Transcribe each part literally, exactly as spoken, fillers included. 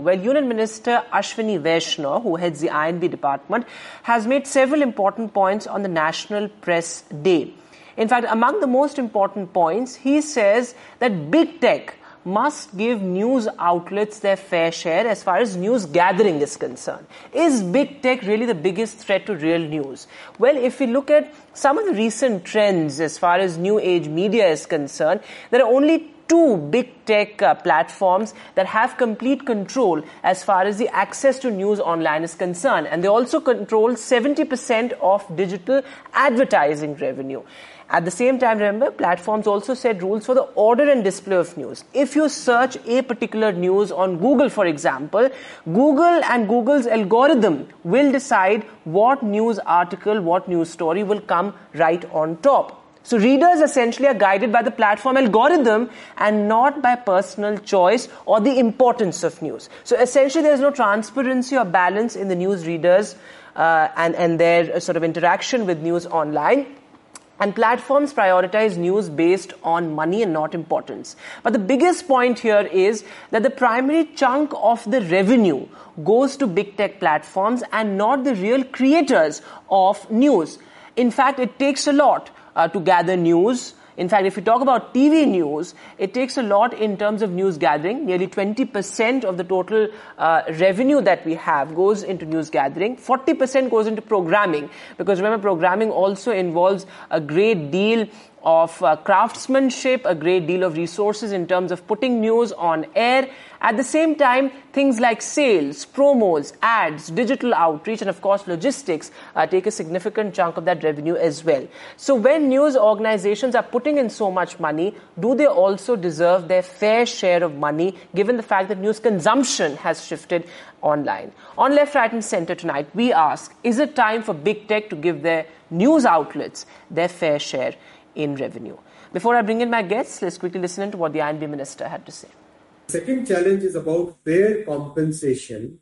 Well, Union Minister Ashwini Vaishnaw, who heads the I and B department, has made several important points on the National Press Day. In fact, among the most important points, he says that big tech must give news outlets their fair share as far as news gathering is concerned. Is big tech really the biggest threat to real news? Well, if we look at some of the recent trends as far as new age media is concerned, there are only two big tech uh, platforms that have complete control as far as the access to news online is concerned. And they also control seventy percent of digital advertising revenue. At the same time, remember, platforms also set rules for the order and display of news. If you search a particular news on Google, for example, Google and Google's algorithm will decide what news article, what news story will come right on top. So readers essentially are guided by the platform algorithm and not by personal choice or the importance of news. So essentially there is no transparency or balance in the news readers uh, and, and their uh, sort of interaction with news online. And platforms prioritize news based on money and not importance. But the biggest point here is that the primary chunk of the revenue goes to big tech platforms and not the real creators of news. In fact, it takes a lot uh, to gather news. In fact, if you talk about T V news, it takes a lot in terms of news gathering. Nearly twenty percent of the total uh, revenue that we have goes into news gathering. forty percent goes into programming. Because remember, programming also involves a great deal of uh, craftsmanship, a great deal of resources in terms of putting news on air. At the same time, things like sales, promos, ads, digital outreach, and of course logistics uh, take a significant chunk of that revenue as well. So when news organizations are putting in so much money, do they also deserve their fair share of money, given the fact that news consumption has shifted online? On Left, Right and Centre tonight, we ask, is it time for big tech to give their news outlets their fair share in revenue? Before I bring in my guests, let's quickly listen to what the I and B Minister had to say. The second challenge is about fair compensation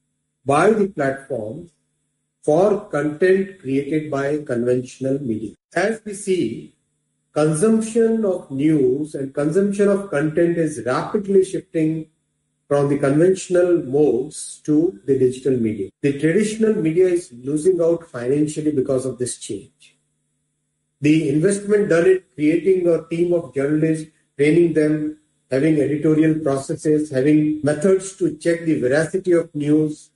by the platforms for content created by conventional media. As we see, consumption of news and consumption of content is rapidly shifting from the conventional modes to the digital media. The traditional media is losing out financially because of this change. The investment done in creating a team of journalists, training them, having editorial processes, having methods to check the veracity of news,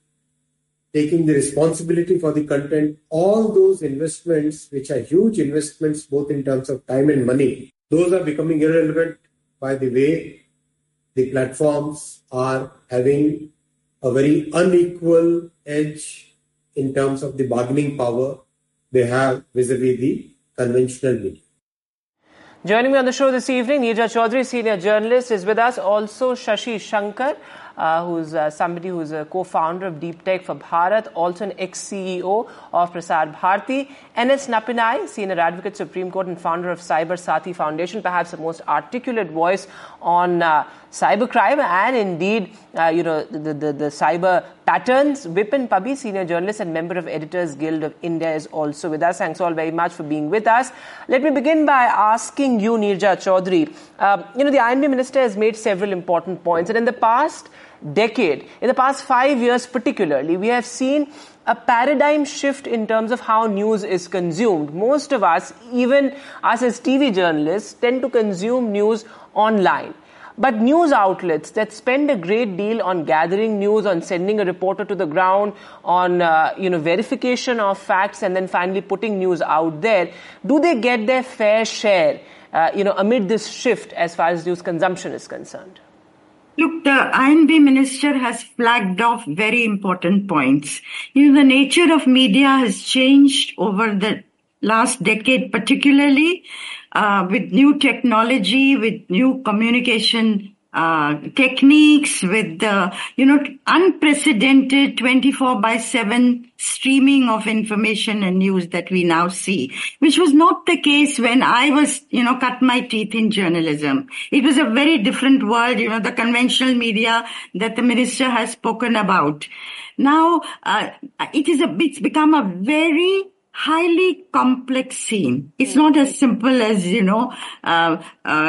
taking the responsibility for the content, all those investments, which are huge investments both in terms of time and money, those are becoming irrelevant by the way the platforms are having a very unequal edge in terms of the bargaining power they have vis-a-vis the conventional media. Joining me on the show this evening, Neerja Chaudhary, senior journalist, is with us. Also, Shashi Shankar, uh, who's uh, somebody who's a co-founder of Deep Tech for Bharat, also an ex-C E O of Prasar Bharati. N S Napinai, senior advocate, Supreme Court, and founder of Cyber Saathi Foundation, perhaps the most articulate voice on uh, cybercrime and indeed, uh, you know, the, the, the cyber patterns. Vipin Pabbi, senior journalist and member of Editors Guild of India, is also with us. Thanks all very much for being with us. Let me begin by asking you, Neerja Chaudhary, uh, you know, the I and B Minister has made several important points, and in the past decade, in the past five years particularly, we have seen a paradigm shift in terms of how news is consumed. Most of us, even us as T V journalists, tend to consume news online. But news outlets that spend a great deal on gathering news, on sending a reporter to the ground, on uh, you know verification of facts, and then finally putting news out there, do they get their fair share, uh, you know, amid this shift as far as news consumption is concerned? Look, the I and B Minister has flagged off very important points. You know, the nature of media has changed over the last decade, particularly uh, with new technology, with new communication uh, techniques, with the, you know, unprecedented twenty-four by seven streaming of information and news that we now see, which was not the case when I was, you know, cut my teeth in journalism. It was a very different world, you know, the conventional media that the minister has spoken about. Now, uh, it is a, it's become a very highly complex scene. It's not as simple as, you know, uh, uh,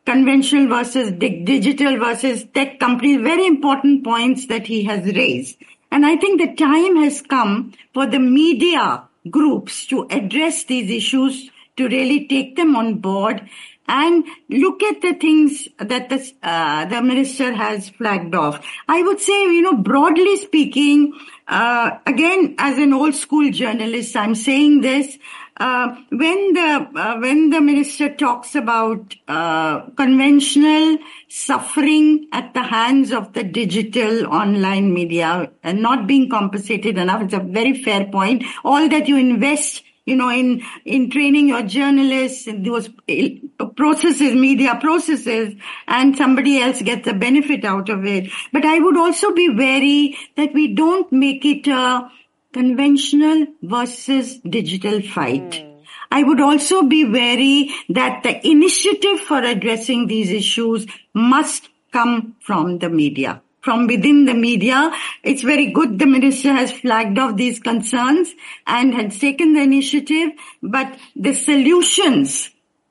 conventional versus digital versus tech companies, very important points that he has raised. And I think the time has come for the media groups to address these issues, to really take them on board and look at the things that the, uh, the minister has flagged off. I would say, you know, broadly speaking, uh, again, as an old school journalist, I'm saying this, uh, when the, uh, when the minister talks about, uh, conventional suffering at the hands of the digital online media and not being compensated enough, it's a very fair point. All that you invest, you know, in, in training your journalists, in those processes, media processes, and somebody else gets a benefit out of it. But I would also be wary that we don't make it a conventional versus digital fight. Mm. I would also be wary that the initiative for addressing these issues must come from the media. From within the media. It's very good the minister has flagged off these concerns and has taken the initiative, but the solutions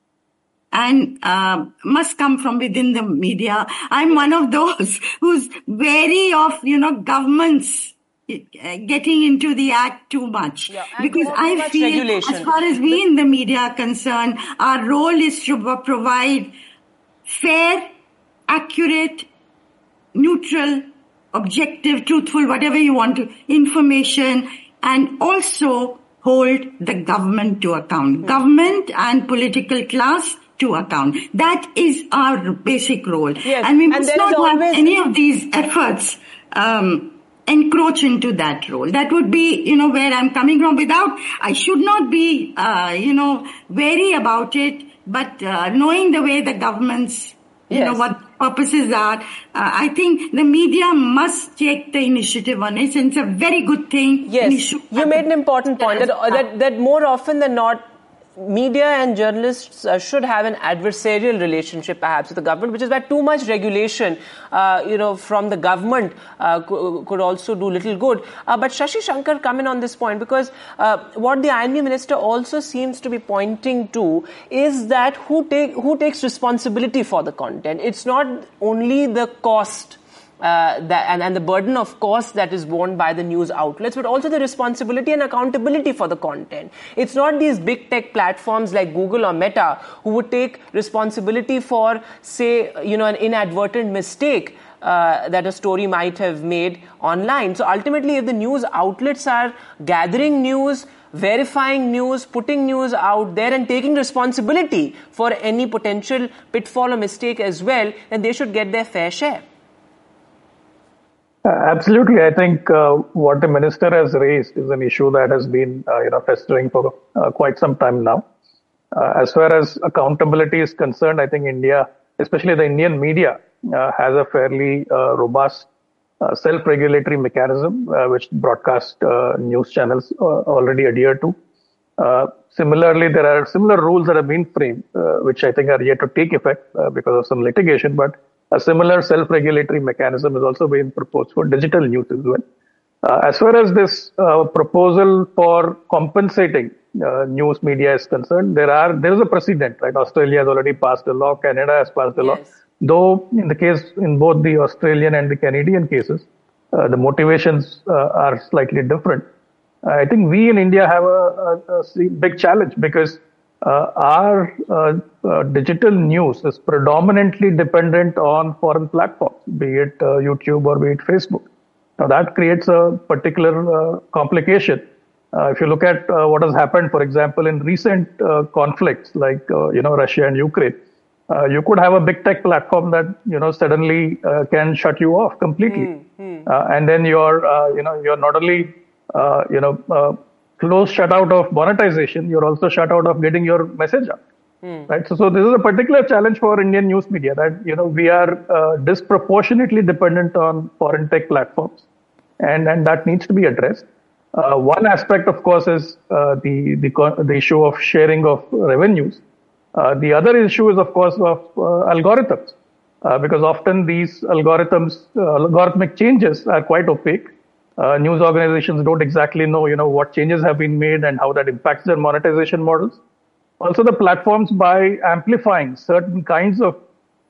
and uh, must come from within the media. I'm one of those who's wary of, you know, governments getting into the act too much. Yeah, because I much feel regulation. As far as we in the media are concerned, our role is to provide fair, accurate, neutral, objective, truthful, whatever you want to, information, and also hold the government to account. Mm-hmm. Government and political class to account. That is our basic role. Yes. And we must and not have always... any of these efforts um, encroach into that role. That would be, you know, where I'm coming from. Without, I should not be, uh, you know, wary about it, but uh, knowing the way the governments, you yes. know, what purposes are, uh, I think the media must take the initiative on it, and it's a very good thing. Yes, you made an important point that, that, that more often than not, media and journalists uh, should have an adversarial relationship perhaps with the government, which is why too much regulation, uh, you know, from the government uh, co- could also do little good. Uh, but Shashi Shankar, come in on this point, because uh, what the I N B minister also seems to be pointing to is that who take who takes responsibility for the content. It's not only the cost Uh, that, and, and the burden of cost that is borne by the news outlets, but also the responsibility and accountability for the content. It's not these big tech platforms like Google or Meta who would take responsibility for, say, you know, an inadvertent mistake uh, that a story might have made online. So ultimately, if the news outlets are gathering news, verifying news, putting news out there and taking responsibility for any potential pitfall or mistake as well, then they should get their fair share. Uh, absolutely. I think uh, what the minister has raised is an issue that has been, uh, you know, festering for uh, quite some time now. Uh, as far as accountability is concerned, I think India, especially the Indian media, uh, has a fairly uh, robust uh, self-regulatory mechanism, uh, which broadcast uh, news channels uh, already adhere to. Uh, similarly, there are similar rules that have been framed, uh, which I think are yet to take effect uh, because of some litigation, but a similar self-regulatory mechanism is also being proposed for digital news as well. Uh, as far as this uh, proposal for compensating uh, news media is concerned, there are there is a precedent, right? Australia has already passed a law, Canada has passed a law. Yes. Though in the case, in both the Australian and the Canadian cases, uh, the motivations uh, are slightly different. I think we in India have a, a, a big challenge because Uh, our uh, uh, digital news is predominantly dependent on foreign platforms, be it uh, YouTube or be it Facebook. Now that creates a particular uh, complication. Uh, if you look at uh, what has happened, for example, in recent uh, conflicts like, uh, you know, Russia and Ukraine, uh, you could have a big tech platform that, you know, suddenly uh, can shut you off completely. Mm-hmm. Uh, and then you're, uh, you know, you're not only, uh, you know, uh, close shut out of monetization, you're also shut out of getting your message out, mm. right? So, so this is a particular challenge for Indian news media that, you know, we are uh, disproportionately dependent on foreign tech platforms, and, and that needs to be addressed. Uh, one aspect, of course, is uh, the, the, the issue of sharing of revenues. Uh, the other issue is, of course, of uh, algorithms, uh, because often these algorithms, uh, algorithmic changes are quite opaque. Uh, news organizations don't exactly know, you know, what changes have been made and how that impacts their monetization models. Also, the platforms, by amplifying certain kinds of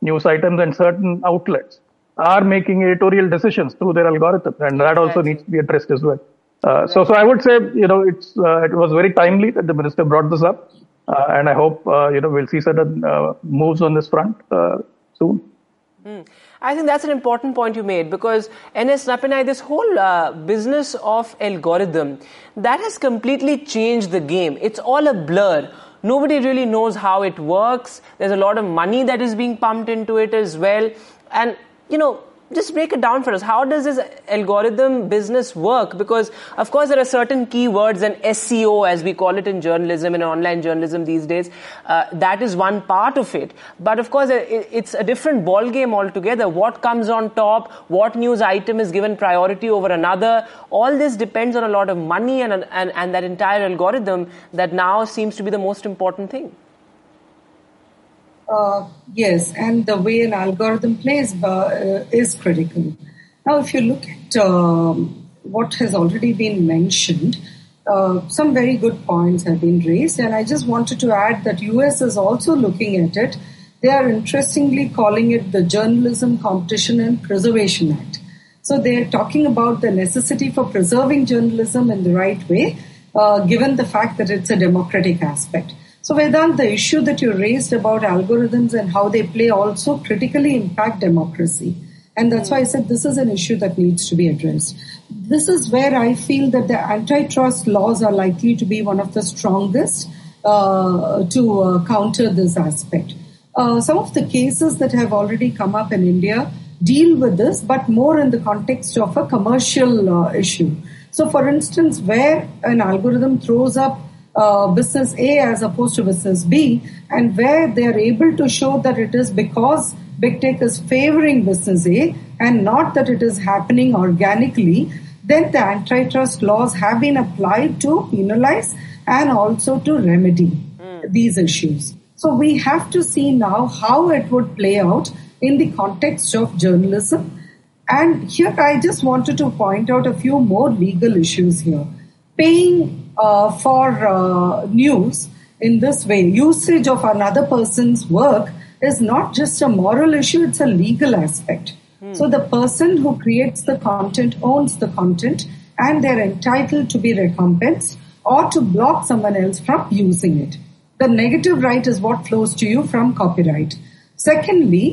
news items, and certain outlets are making editorial decisions through their algorithms, and that also needs to be addressed as well. Uh, so, so I would say, you know, it's uh, it was very timely that the minister brought this up, uh, and I hope uh, you know we'll see certain uh, moves on this front uh, soon. Mm. I think that's an important point you made, because N S Nappanai, this whole uh, business of algorithm, that has completely changed the game. It's all a blur. Nobody really knows how it works. There's a lot of money that is being pumped into it as well. And, you know, just break it down for us. How does this algorithm business work? Because, of course, there are certain keywords, and S E O, as we call it in journalism, in online journalism these days, uh, that is one part of it. But, of course, it, it's a different ballgame altogether. What comes on top, what news item is given priority over another, all this depends on a lot of money and, and, and that entire algorithm that now seems to be the most important thing. Uh, yes, and the way an algorithm plays uh, is critical. Now, if you look at um, what has already been mentioned, uh, some very good points have been raised, and I just wanted to add that U S is also looking at it. They are interestingly calling it the Journalism Competition and Preservation Act. So they're talking about the necessity for preserving journalism in the right way, uh, given the fact that it's a democratic aspect. So Vedant, the issue that you raised about algorithms and how they play also critically impact democracy. And that's why I said this is an issue that needs to be addressed. This is where I feel that the antitrust laws are likely to be one of the strongest uh, to uh, counter this aspect. Uh, some of the cases that have already come up in India deal with this, but more in the context of a commercial uh, issue. So for instance, where an algorithm throws up Uh, business A as opposed to business B, and where they are able to show that it is because big tech is favoring business A and not that it is happening organically, then the antitrust laws have been applied to penalize and also to remedy mm. these issues. So we have to see now how it would play out in the context of journalism. And here I just wanted to point out a few more legal issues here. Paying Uh, for uh, news in this way, usage of another person's work is not just a moral issue, it's a legal aspect. Hmm. So the person who creates the content owns the content, and they're entitled to be recompensed or to block someone else from using it. The negative right is what flows to you from copyright. Secondly,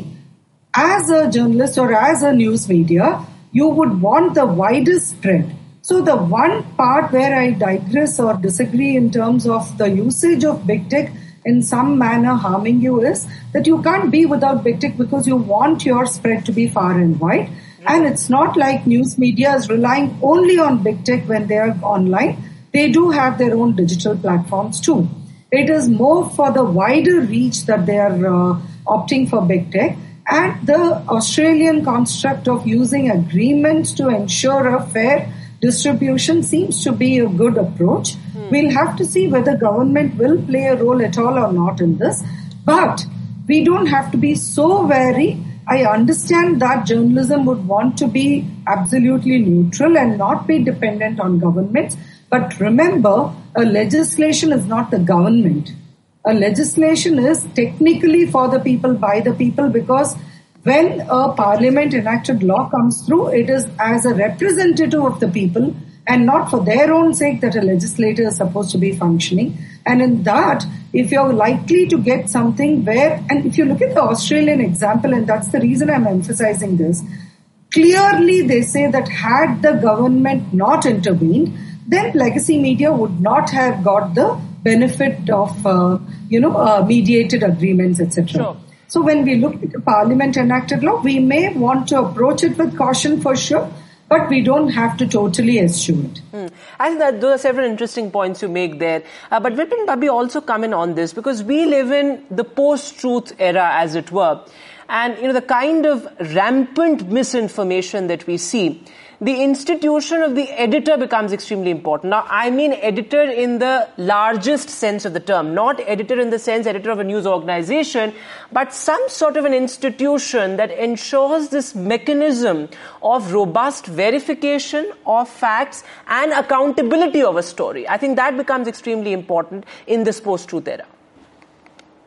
as a journalist or as a news media, you would want the widest spread. So the one part where I digress or disagree in terms of the usage of big tech in some manner harming you is that you can't be without big tech because you want your spread to be far and wide. And it's not like news media is relying only on big tech when they are online. They do have their own digital platforms too. It is more for the wider reach that they are uh, opting for big tech. And the Australian construct of using agreements to ensure a fair distribution seems to be a good approach. Hmm. We'll have to see whether government will play a role at all or not in this. But we don't have to be so wary. I understand that journalism would want to be absolutely neutral and not be dependent on governments. But remember, a legislation is not the government. A legislation is technically for the people, by the people, because when a parliament enacted law comes through, it is as a representative of the people and not for their own sake that a legislator is supposed to be functioning. And in that, if you're likely to get something where, and if you look at the Australian example, and that's the reason I'm emphasizing this, clearly they say that had the government not intervened, then legacy media would not have got the benefit of, uh, you know, uh, mediated agreements, et cetera. Sure. So when we look at the parliament enacted law, we may want to approach it with caution for sure, but we don't have to totally eschew it. Hmm. I think that those are several interesting points you make there. Uh, but Vipin Bhabhi also come in on this because we live in the post-truth era, as it were. And, you know, the kind of rampant misinformation that we see, the institution of the editor becomes extremely important. Now, I mean editor in the largest sense of the term, not editor in the sense editor of a news organization, but some sort of an institution that ensures this mechanism of robust verification of facts and accountability of a story. I think that becomes extremely important in this post-truth era.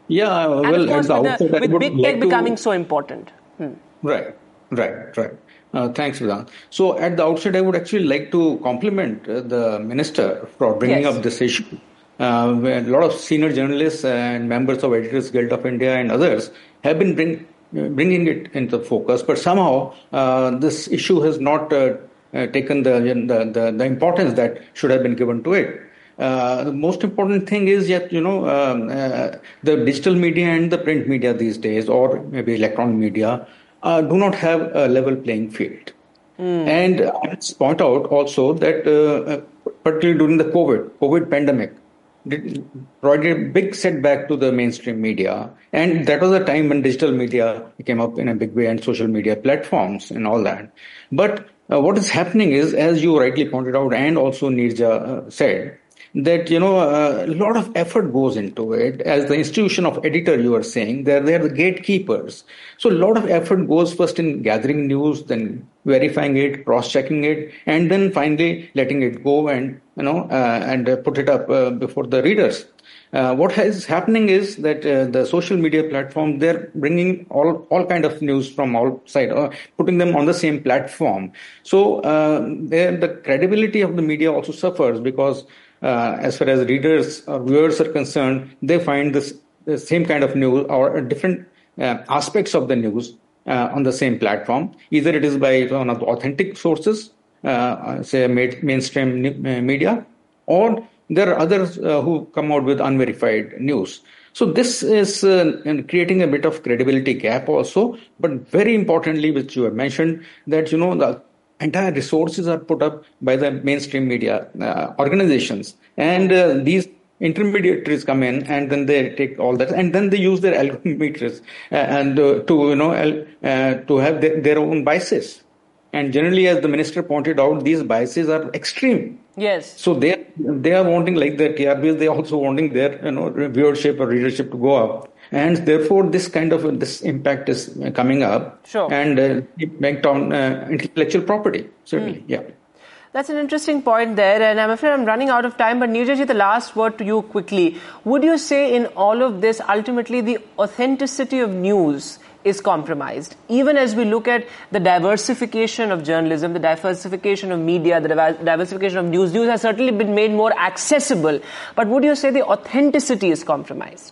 Yeah, well, and of course, at the with, outset, the, I with would big like tech to... becoming so important. Hmm. Right, right, right. Uh, thanks, Vedant. So at the outset, I would actually like to compliment uh, the minister for bringing Yes. up this issue. Uh, where a lot of senior journalists and members of Editors Guild of India and others have been bring, uh, bringing it into focus, but somehow uh, this issue has not uh, uh, taken the, the, the, the importance that should have been given to it. Uh, the most important thing is yet, you know, um, uh, the digital media and the print media these days, or maybe electronic media, uh, do not have a level playing field. Mm. And I must point out also that, uh, particularly during the COVID, COVID pandemic, did, provided a big setback to the mainstream media. And that was a time when digital media came up in a big way and social media platforms and all that. But uh, what is happening is, as you rightly pointed out, and also Neerja uh, said, that, you know, uh, a lot of effort goes into it. As the institution of editor, you are saying, they're, they're the gatekeepers. So a lot of effort goes first in gathering news, then verifying it, cross-checking it, and then finally letting it go and, you know, uh, and uh, put it up uh, before the readers. Uh, what is happening is that uh, the social media platform, they're bringing all, all kind of news from all sides, uh, putting them on the same platform. So uh, the credibility of the media also suffers because Uh, as far as readers or viewers are concerned, they find this the same kind of news or different uh, aspects of the news uh, on the same platform. Either it is by one of the authentic sources, uh, say mainstream media, or there are others uh, who come out with unverified news. So this is uh, creating a bit of credibility gap also, but very importantly, which you have mentioned, that, you know, the entire resources are put up by the mainstream media uh, organizations, and uh, these intermediaries come in, and then they take all that, and then they use their algorithms uh, and uh, to you know uh, to have their, their own biases. And generally, as the minister pointed out, these biases are extreme. Yes. So they they are wanting, like the T R Ps, they are also wanting their, you know, viewership or readership to go up. And therefore, this kind of this impact is coming up. Sure. And uh, impact on uh, intellectual property, certainly. Mm. Yeah. That's an interesting point there, and I'm afraid I'm running out of time. But Neerja, the last word to you quickly. Would you say in all of this, ultimately, the authenticity of news is compromised, even as we look at the diversification of journalism, the diversification of media, the diversification of news? News has certainly been made more accessible, but would you say the authenticity is compromised?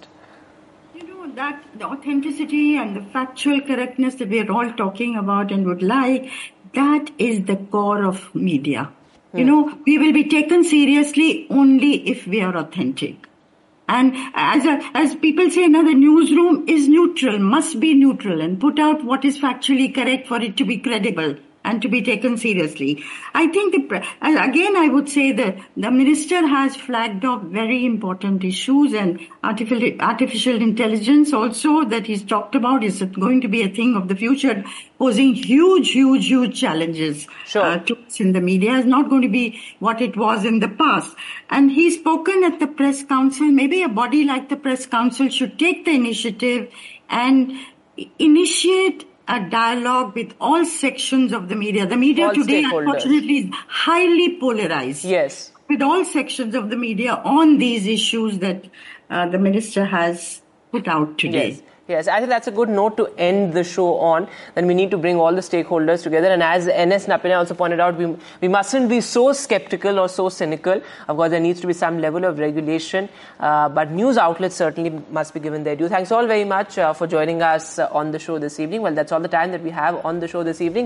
You know, that the authenticity and the factual correctness that we're all talking about and would like, that is the core of media. Hmm. You know, we will be taken seriously only if we are authentic. And as a, as people say, now the newsroom is neutral, must be neutral, and put out what is factually correct for it to be credible and to be taken seriously. I think, the, again, I would say that the minister has flagged off very important issues, and artificial, artificial intelligence also that he's talked about is going to be a thing of the future, posing huge, huge, huge challenges sure. uh, to us in the media. It's not going to be what it was in the past. And he's spoken at the press council. Maybe a body like the press council should take the initiative and initiate a dialogue with all sections of the media. The media all today, unfortunately, is highly polarized. Yes. With all sections of the media on these issues that uh, the minister has put out today. Yes. Yes, I think that's a good note to end the show on. Then we need to bring all the stakeholders together. And as N S Napina also pointed out, we we mustn't be so skeptical or so cynical. Of course, there needs to be some level of regulation. Uh, but news outlets certainly must be given their due. Thanks all very much uh, for joining us uh, on the show this evening. Well, that's all the time that we have on the show this evening.